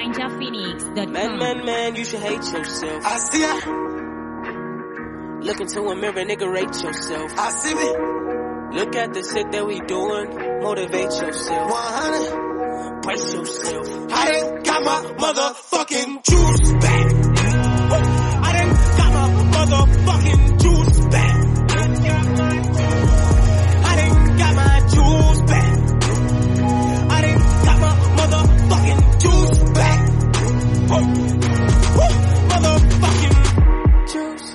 NinjaPhoenix.com. Man, you should hate yourself. I see ya. Look into a mirror, nigga, rate yourself. I see me. Look at the shit that we doing, motivate yourself. 100. Brace yourself. I done got my motherfucking juice back. I done got my motherfucking juice back. I done got my juice back. I done got my motherfucking juice back. Motherfucking juice.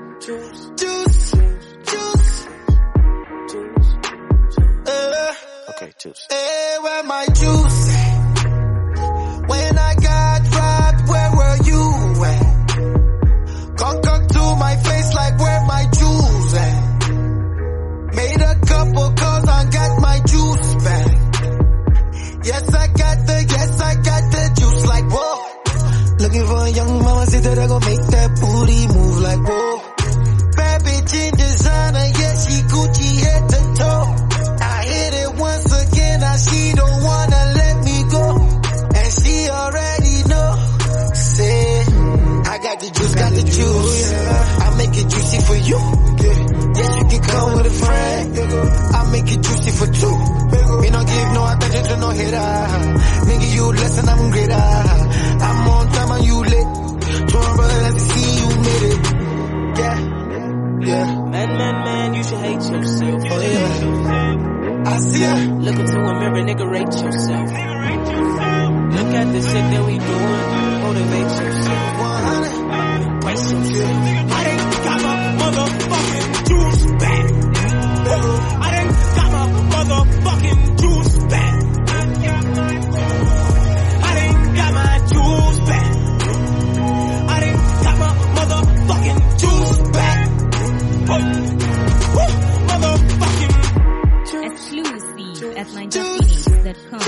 Okay, juice. Hey, where my juice at? When I got robbed, where were you at? Cock to my face like where my jewels at? Made a couple calls, I got my juice back. Yes, I got the juice like whoa. Looking for a young mama, say that I gon' make that booty move like whoa. Bad bitch in designer, yeah, she Gucci head to toe. I hit it once again, now she don't wanna let me go. And she already know. Say, I got the juice. I make it juicy for you. Yes, you can come with a friend. I make it juicy for two. Me don't give no attention to no hater. Nigga, you less and I'm greater. I'm on time and you lit. Tomorrow, brother, let's see you made it. Yeah. Man, you should hate yourself. Oh yeah. I see ya. Look into a mirror, nigga, rate yourself. Look at the shit that we doing, motivate yourself. 100. Brace yourself. I done got my motherfucking juice back. I done got my motherfucking juice back. I done got my juice back. I done got my motherfucking juice back. Motherfucking Exclusive at NinjaPhoenix.com.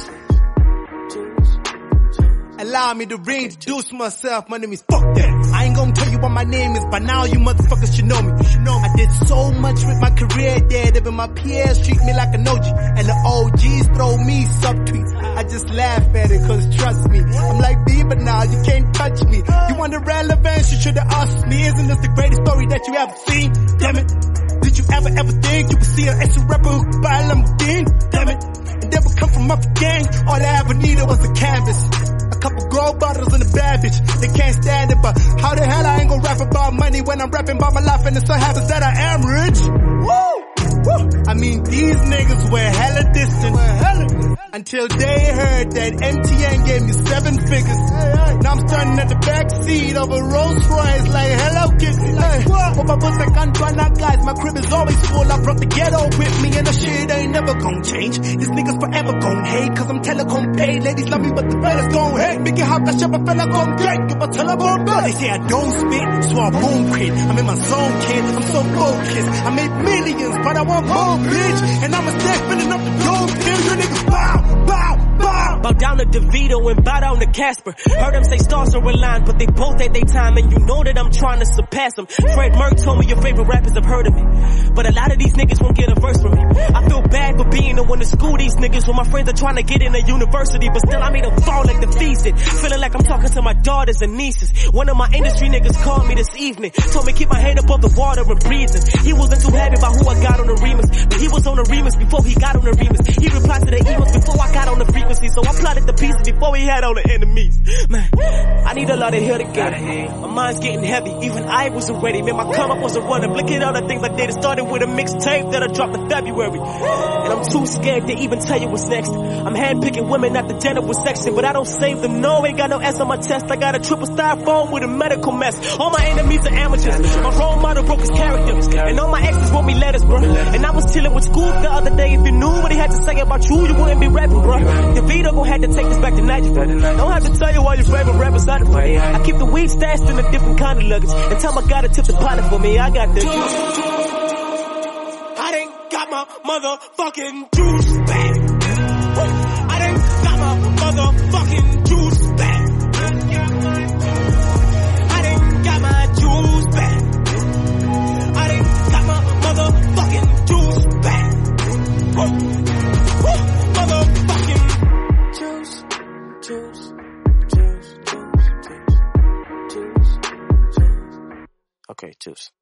Allow me to reintroduce myself. My name is Fuck That. I ain't gonna tell you what my name is, but now you motherfuckers should know me. I did so much with my career there. Even my peers treat me like an OG, and the OGs throw me subtweets. I just laugh at it, cause trust me, I'm like Bieber now, you can't touch me. You want the relevance, you should've asked me. Isn't this the greatest story that you ever seen? Damn it. Did you ever think you would see an extra rapper who could buy a Lamborghini? Damn it. And never come from up the gang. All I ever needed was a canvas. A couple grow bottles and a bad bitch. They can't stand it, but how the hell I ain't gonna rap about money when I'm rapping about my life and it so happens that I am rich? Woo! I mean, these niggas were hella distant. Until they heard that MTN gave me 7 figures. Now I'm standing at the back seat of a Rolls Royce like Hello Kitty. Guys, my crib is always full. I brought the ghetto with me and the shit ain't never gon' change. These niggas forever gon' hate, cause I'm telecom paid. Ladies love me, but the fellas gon' hate. Mickey Hawk, I shop a fella gon' get. Give a telephone bill. They say I don't spit, so I won't quit. I'm in my zone, kid. I'm so focused. I make millions, but I want more, bitch. And I'ma start filling up the dope pills. You niggas bow. Bow down to DeVito and bow down to Casper. Heard them say stars are aligned, but they both at their time, and you know that I'm trying to surpass them. Fred Merck told me your favorite rappers have heard of me, but a lot of these niggas won't get a verse from me. I feel bad for being the one to school these niggas when my friends are trying to get in a university, but still I made them fall like the feasted. Feeling like I'm talking to my daughters and nieces. One of my industry niggas called me this evening, told me keep my head above the water and breathing. He wasn't too happy about who I got on the remix, but he was on the remix before he got on the remix. He replied to the emails before I got on the frequency, so I plotted the pieces before we had all the enemies. Man, I need a lot of help to get it. My mind's getting heavy, even I wasn't ready. Man, my come up wasn't running. Look at all the things I did. It started with a mixtape that I dropped in February, and I'm too scared to even tell you what's next. I'm handpicking women at the general section, but I don't save them. No, ain't got no S on my chest. I got a triple styrofoam with a medical mess. All my enemies are amateurs. My role model broke his character, and all my exes wrote me letters, bro. And I was chilling with Scoop the other day. If you knew what he had to say about you, you wouldn't be rapping, bro. DeVito gon' have to take this back to Niger. Don't have to tell you all your favorite rappers out of way. I keep the weed stashed in a different kind of luggage. And tell my guy to tip the pilot for me. I got the juice. I done got my motherfucking juice back. I done got my motherfucking juice back. I done got my juice back. I done got my motherfucking juice back. Motherfucking juice. Okay, tschüss.